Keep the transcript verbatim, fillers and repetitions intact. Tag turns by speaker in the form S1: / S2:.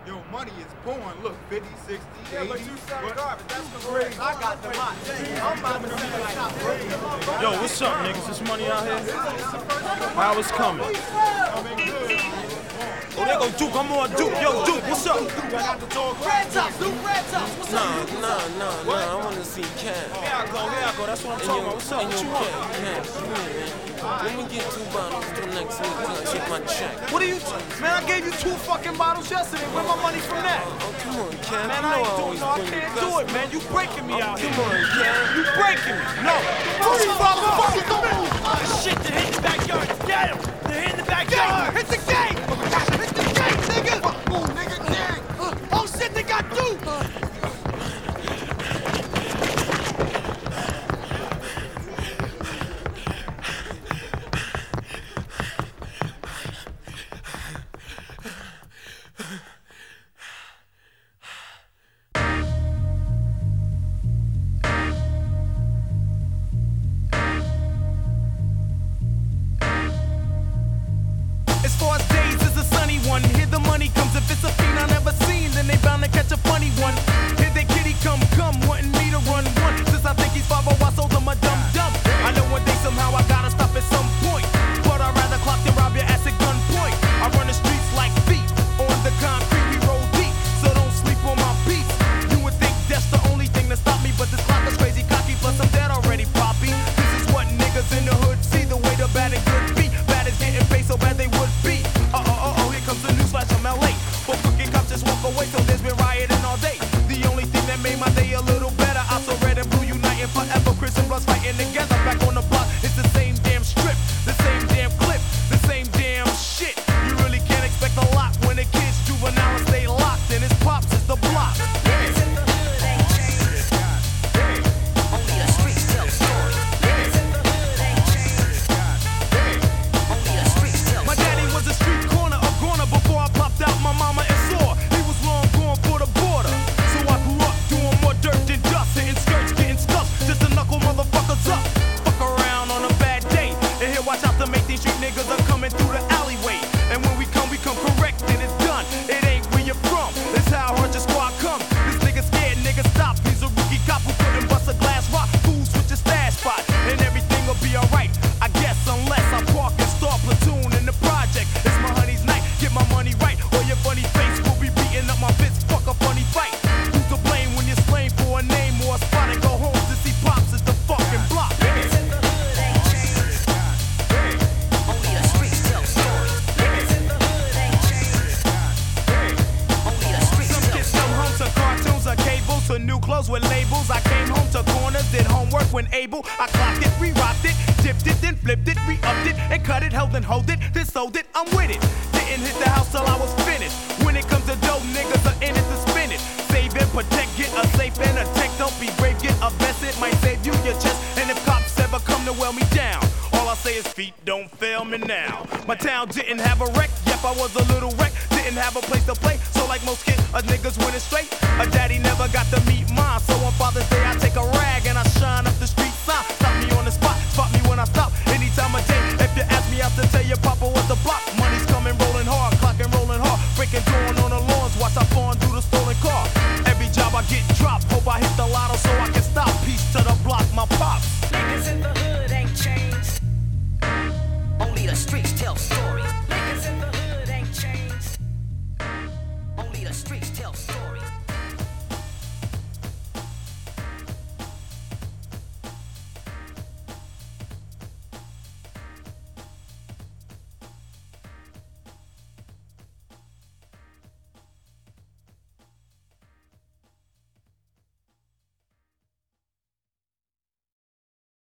S1: Yo, money is pouring. Look, fifty, sixty,
S2: Yeah,
S1: eighty.
S2: but you sell
S1: What?
S2: garbage. That's the rate. I got the money. I'm about to sell a shop.
S3: Yo, what's up, niggas? This money out here? How it's coming? Oh, they go Duke. I'm on Duke. Yo, Duke, what's up?
S2: Red tops, Duke, red tops. What's
S4: Nah,
S2: up?
S4: nah, nah, nah, I wanna see Cam.
S3: Here I go, here I go. That's what I'm talking about. What's up?
S4: And
S3: What
S4: yo,
S3: you want?
S4: Cam, Cam, come here, man. Let me get two bottles till next week till I check my check.
S2: What are you, man? I gave you two fucking bottles yesterday. Where my money from that?
S4: Oh, come on, Cam.
S2: Man,
S4: you
S2: I
S4: know
S2: ain't doing
S4: always
S2: no, I
S4: bring the
S2: can't
S4: best.
S2: do it, man. You breaking me
S4: Oh,
S2: out here.
S4: come on, Cam.
S2: You breaking me. No. Three motherfuckers, come on.
S3: Shit, they're hitting the backyard. Get him! They're hitting the backyard.
S2: Hit the gate. Hit the gate, nigga. Oh, nigga, gang. Oh, shit, they got Duke.
S5: As far as days is a sunny one. Here the money comes. If it's a fiend I never seen, then they bound to catch a funny one. Here they kitty come, come, wanting me to run one. Since I think he's five oh, I sold him a dumb dumb. I know one day somehow I gotta stop at some point. But I'd rather clock than rob your ass at gunpoint. I run the streets like feet. On the concrete we roll deep. So don't sleep on my beats. You would think that's the only thing that stop me. But this clock is crazy cocky, plus I'm dead already, Poppy. This is what niggas in the hood see. The way the bad and good be. Bad is getting paid so bad they would be. Uh oh, uh oh, here comes the news flash from L A. But fucking cops just walk away, so there's been rioting all day. The only thing that made my day a little better, I saw red and blue uniting forever. Chris and Bloods fighting together. Back on the block, it's the same damn strip, the same damn clip, the same damn shit. You really can't expect a lot when the kids juvenile and stay locked, and his pops is the block. My daddy was a street corner, a corner before I popped out my mama and saw he was long gone for the border. So I grew up doing more dirt than dust, hitting skirts, getting stuffed, just to knuckle motherfuckers up. Fuck around on a bad day, and here watch out to make these street niggas are coming through the alleyway. And when we come, we come correct, and it's done. It ain't where you're from, it's how hard your squad come. This nigga scared, nigga stop. He's a rookie cop who couldn't bust a glass rock. Fools with your stash spot, and everything will be alright. I guess unless I park and start platoon in the project. It's my honey's night, get my money right, or your funny face will be beating up my fist. Fuck a funny fight. Who's to blame when you're slain for a name or a spot and go home to see pops is the fucking block. Some kids come home to cartoons or cables or new clothes with labels. I came home to corners, did homework when able. I clocked it, re-rocked it, dipped it, then flipped it, re-upped it, and cut it, held and hold it, then sold it. I'm with it. Didn't hit the house till I was finished. When it comes to dough, niggas are in it to spin it. Save and protect, get a safe and a tech. Don't be brave, get a vest, it might save you your chest. And if cops ever come to wear me down, all I say is feet don't fail me now. My town didn't have a wreck, yep I was a little wreck. Didn't have a place to play, so like most kids, us niggas went straight. A daddy